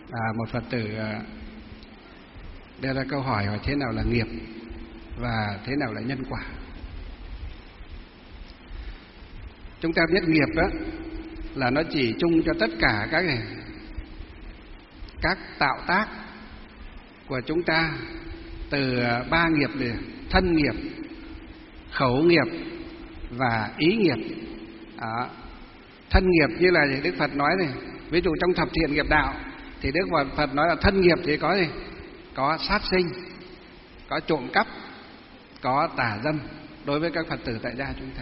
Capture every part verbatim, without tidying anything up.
À, một Phật tử đưa ra câu hỏi hỏi thế nào là nghiệp và thế nào là nhân quả. Chúng ta biết nghiệp đó là nó chỉ chung cho tất cả các các tạo tác của chúng ta, từ ba nghiệp này: thân nghiệp, khẩu nghiệp và ý nghiệp. Đó. Thân nghiệp như là Đức Phật nói này, ví dụ trong thập thiện nghiệp đạo thì Đức Phật nói là thân nghiệp thì có gì? Có sát sinh, có trộm cắp, có tà dâm đối với các Phật tử tại gia chúng ta.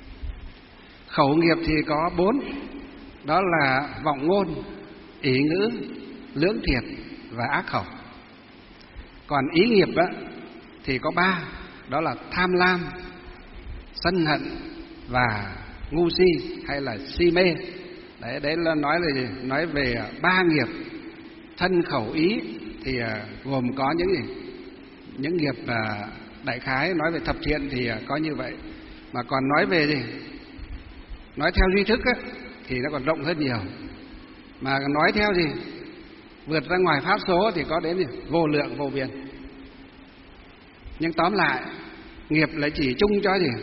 Khẩu nghiệp thì có bốn, đó là vọng ngôn, ý ngữ, lưỡng thiệt và ác khẩu. Còn ý nghiệp đó, thì có ba, đó là tham lam, sân hận và ngu si hay là si mê. Đấy, đấy là nói là gì? Nói về ba nghiệp thân khẩu ý thì gồm có những gì? Những nghiệp đại khái nói về thập thiện thì có như vậy. Mà còn nói về gì? Nói theo duy thức á, thì nó còn rộng hơn nhiều. Mà nói theo gì? Vượt ra ngoài pháp số thì có đến gì? Vô lượng vô biên. Nhưng tóm lại, nghiệp là chỉ chung cho gì?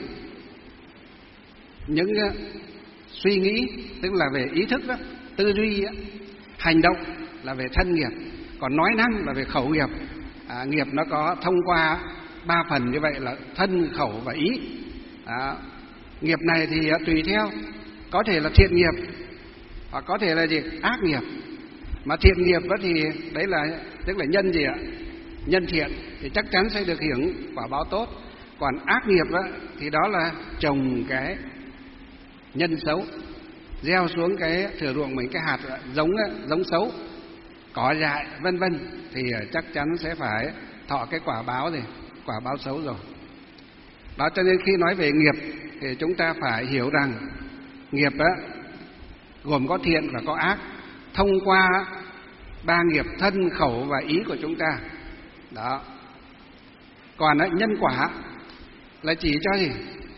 Những uh, suy nghĩ, tức là về ý thức đó, tư duy đó. Hành động là về thân nghiệp, còn nói năng là về khẩu nghiệp. À, nghiệp nó có thông qua ba phần như vậy là thân, khẩu và ý. À, nghiệp này thì uh, tùy theo, có thể là thiện nghiệp hoặc có thể là gì? Ác nghiệp. Mà thiện nghiệp đó thì đấy là tức là nhân gì ạ? Nhân thiện thì chắc chắn sẽ được hưởng quả báo tốt. Còn ác nghiệp đó, thì đó là trồng cái nhân xấu, gieo xuống cái thửa ruộng mình cái hạt giống giống xấu, cỏ dại vân vân, thì chắc chắn sẽ phải thọ cái quả báo gì? Quả báo xấu rồi. Đó, cho nên khi nói về nghiệp thì chúng ta phải hiểu rằng nghiệp đó gồm có thiện và có ác, thông qua ba nghiệp thân, khẩu và ý của chúng ta. Đó. Còn đó, nhân quả là chỉ cho gì?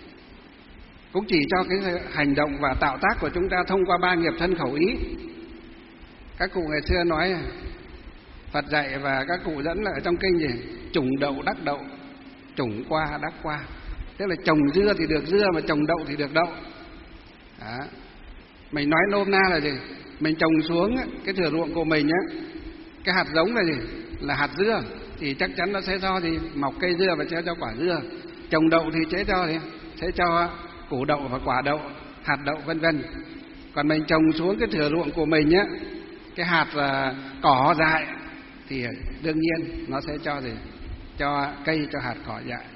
Cũng chỉ cho cái hành động và tạo tác của chúng ta thông qua ba nghiệp thân, khẩu, ý. Các cụ ngày xưa nói, Phật dạy và các cụ dẫn là ở trong kinh gì? Trùng đậu đắc đậu, trùng qua đắc qua. Tức là trồng dưa thì được dưa, mà trồng đậu thì được đậu. Đó. Mình nói nôm na là gì? Mình trồng xuống cái thửa ruộng của mình á, cái hạt giống là gì? Là hạt dưa, thì chắc chắn nó sẽ cho thì mọc cây dưa và sẽ cho quả dưa. Trồng đậu thì sẽ cho thì sẽ cho củ đậu và quả đậu, hạt đậu vân vân. Còn mình trồng xuống cái thửa ruộng của mình á, cái hạt là cỏ dại thì đương nhiên nó sẽ cho gì? Cho cây, cho hạt cỏ dại.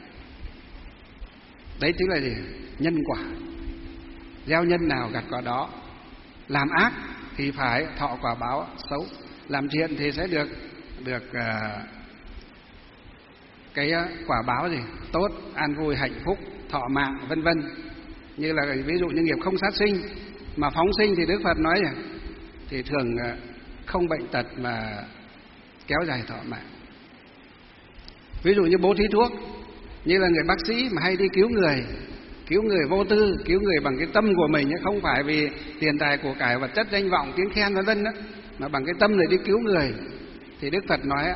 Đấy chính là gì? Nhân quả. Gieo nhân nào gặt quả đó. Làm ác thì phải thọ quả báo xấu, làm thiện thì sẽ được được uh, cái quả báo gì? Tốt, an vui, hạnh phúc, thọ mạng vân vân. Như là ví dụ như nghiệp không sát sinh, mà phóng sinh thì Đức Phật nói thì thường không bệnh tật mà kéo dài thọ mạng. Ví dụ như bố thí thuốc, như là người bác sĩ mà hay đi cứu người, cứu người vô tư, cứu người bằng cái tâm của mình, không phải vì tiền tài của cải vật chất danh vọng tiếng khen vân vân, mà bằng cái tâm để đi cứu người, thì Đức Phật nói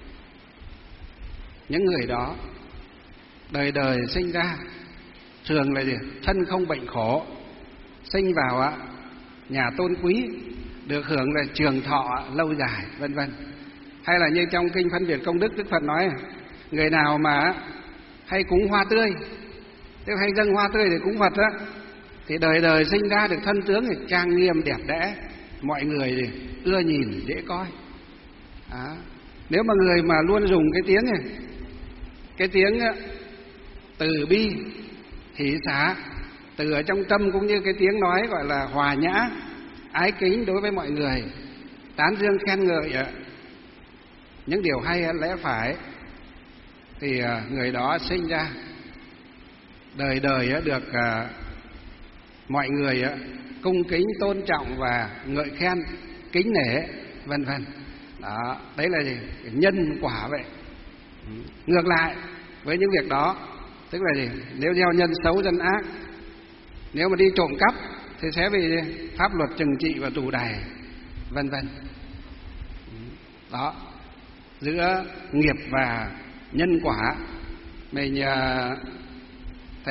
những người đó đời đời sinh ra thường là gì? Thân không bệnh khổ, sinh vào nhà tôn quý, được hưởng là trường thọ lâu dài vân vân. Hay là như trong kinh Phân biệt công đức, Đức Phật nói người nào mà hay cúng hoa tươi, tức hay dâng hoa tươi để cúng Phật á, thì đời đời sinh ra được thân tướng thì trang nghiêm đẹp đẽ, mọi người thì ưa nhìn dễ coi. Đó. Nếu mà người mà luôn dùng cái tiếng này, cái tiếng từ bi, hỷ xả, từ ở trong tâm, cũng như cái tiếng nói gọi là hòa nhã, ái kính đối với mọi người, tán dương khen ngợi những điều hay lẽ phải, thì người đó sinh ra đời đời được mọi người cung kính, tôn trọng và ngợi khen, kính nể vân vân. Đó, đấy là gì? Nhân quả vậy. Ngược lại với những việc đó, tức là gì? Nếu gieo nhân xấu dân ác, nếu mà đi trộm cắp thì sẽ bị pháp luật trừng trị và tù đày vân vân. đó, giữa nghiệp và nhân quả. Mình à, thấy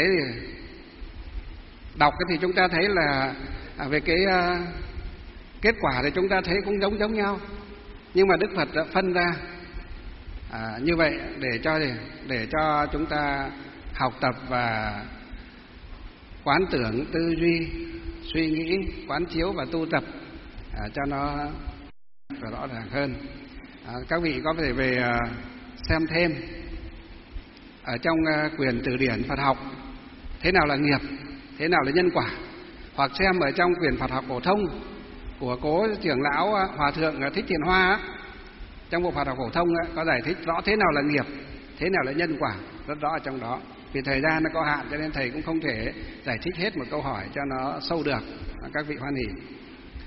đọc cái thì chúng ta thấy là à, về cái à, kết quả thì chúng ta thấy cũng giống giống nhau, nhưng mà Đức Phật đã phân ra à, như vậy để cho để cho chúng ta học tập và quán tưởng, tư duy, suy nghĩ, quán chiếu và tu tập à, cho nó rõ ràng hơn. À, các vị có thể về à, xem thêm ở trong à, quyển từ điển Phật học thế nào là nghiệp, thế nào là nhân quả, hoặc xem ở trong quyển Phật học phổ thông của cố trưởng lão à, Hòa thượng à, Thích Thiện Hoa á, trong bộ Phật học phổ thông á, có giải thích rõ thế nào là nghiệp, thế nào là nhân quả rất rõ ở trong đó. Vì thời gian nó có hạn cho nên thầy cũng không thể giải thích hết một câu hỏi cho nó sâu được. Các vị hoan hỉ.